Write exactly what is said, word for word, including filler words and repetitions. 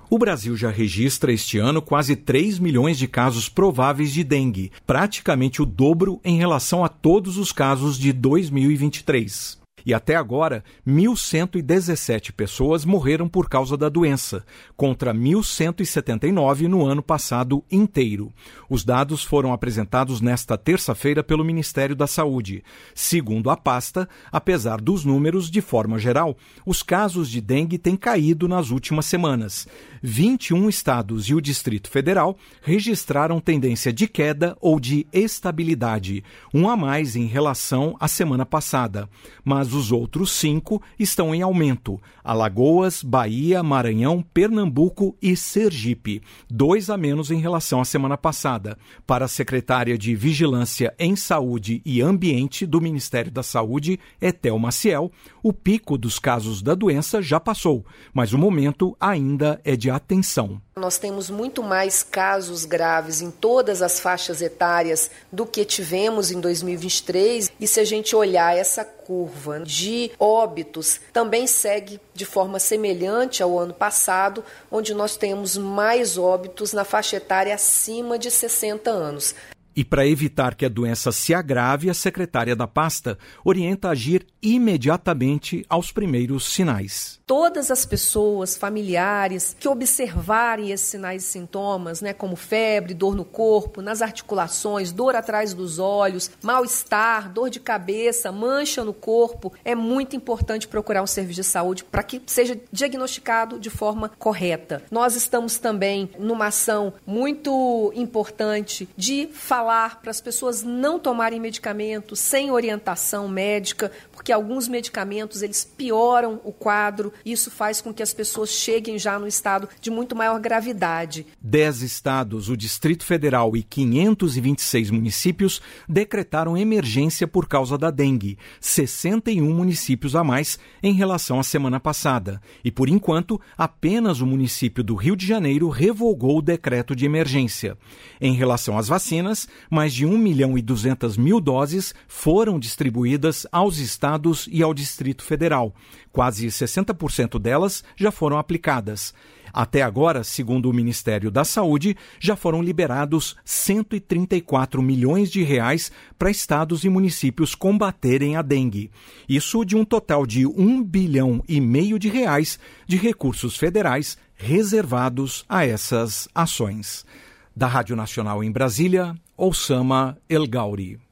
O Brasil já registra este ano quase três milhões de casos prováveis de dengue, praticamente o dobro em relação a todos os casos de dois mil e vinte e três. E até agora, mil cento e dezessete pessoas morreram por causa da doença, contra mil cento e setenta e nove no ano passado inteiro. Os dados foram apresentados nesta terça-feira pelo Ministério da Saúde. Segundo a pasta, apesar dos números, de forma geral, os casos de dengue têm caído nas últimas semanas. vinte e um estados e o Distrito Federal registraram tendência de queda ou de estabilidade, um a mais em relação à semana passada. Mas os outros cinco estão em aumento: Alagoas, Bahia, Maranhão, Pernambuco e Sergipe, dois a menos em relação à semana passada. Para a secretária de Vigilância em Saúde e Ambiente do Ministério da Saúde, Etel Maciel, o pico dos casos da doença já passou, mas o momento ainda é de atenção. Nós temos muito mais casos graves em todas as faixas etárias do que tivemos em dois mil e vinte e três. E se a gente olhar essa curva de óbitos, também segue de forma semelhante ao ano passado, onde nós temos mais óbitos na faixa etária acima de sessenta anos. E para evitar que a doença se agrave, a secretária da pasta orienta a agir imediatamente aos primeiros sinais. Todas as pessoas, familiares, que observarem esses sinais e sintomas, né, como febre, dor no corpo, nas articulações, dor atrás dos olhos, mal-estar, dor de cabeça, mancha no corpo, é muito importante procurar um serviço de saúde para que seja diagnosticado de forma correta. Nós estamos também numa ação muito importante de falar para as pessoas não tomarem medicamentos sem orientação médica, porque alguns medicamentos eles pioram o quadro. Isso faz com que as pessoas cheguem já no estado de muito maior gravidade. Dez estados, o Distrito Federal e quinhentos e vinte e seis municípios decretaram emergência por causa da dengue, sessenta e um municípios a mais em relação à semana passada. E, por enquanto, apenas o município do Rio de Janeiro revogou o decreto de emergência. Em relação às vacinas, mais de um milhão e duzentas mil doses foram distribuídas aos estados e ao Distrito Federal. Quase sessenta por cento delas já foram aplicadas. Até agora, segundo o Ministério da Saúde, já foram liberados cento e trinta e quatro milhões de reais para estados e municípios combaterem a dengue. Isso de um total de um bilhão e meio de reais de recursos federais reservados a essas ações. Da Rádio Nacional em Brasília, Oussama El Gauri.